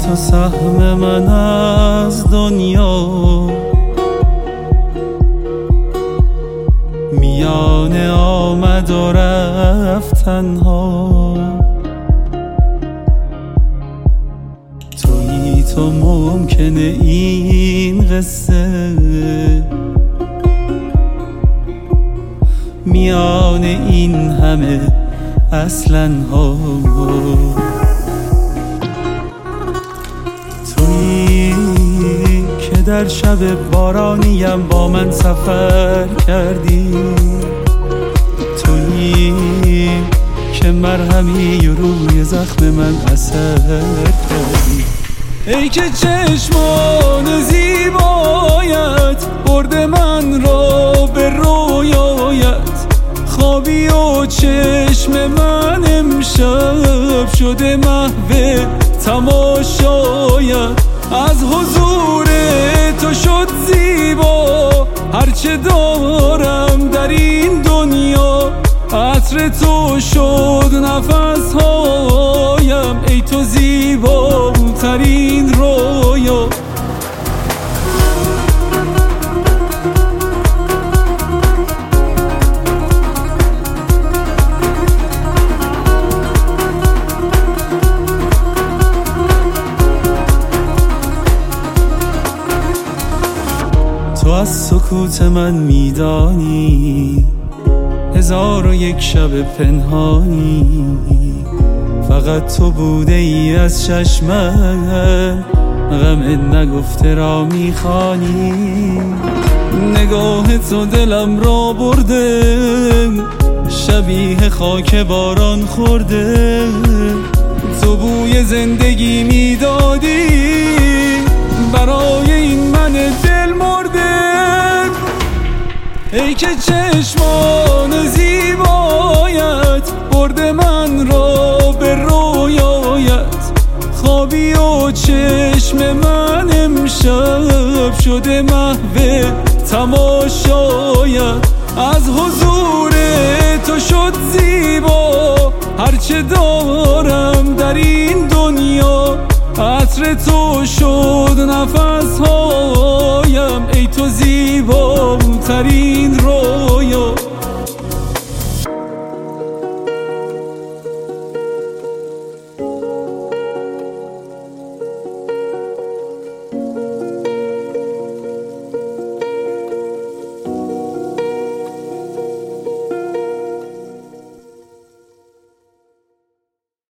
تو سهم من از دنیا، میان آمد و رفتنها. تویی تو ممکنه این قصه میان این همه اصلاً ها. تویی که در شب بارانیم با من سفر کردی، تویی که مرهمی روی زخم من اثر کردی. ای که چشمان زیبایت برده من را به رویایت، خوابی و چشم من امشب شده محو تماشایت. از حضور تو شد زیبا هرچه دارم در این دنیا، عطر تو شد نفس هایم، ای تو زیباترین رویا. تو از سکوت من میدانی 1001 شب پنهانی، فقط تو بوده ای از چشمم، غم نگفته را میخوانی. نگاه تو دلم را برده، شبیه خاک باران خورده. تو بوی زندگی میدادی برای این من دل مرده. ای که چشمان زیبایت برده من را به رویایت، خوابی و چشم من امشب شده محو تماشایت. از حضور تو شد زیبا هرچه دارم در این دنیا، عطر تو شد نفس هایم، ای تو زیباترین رویا.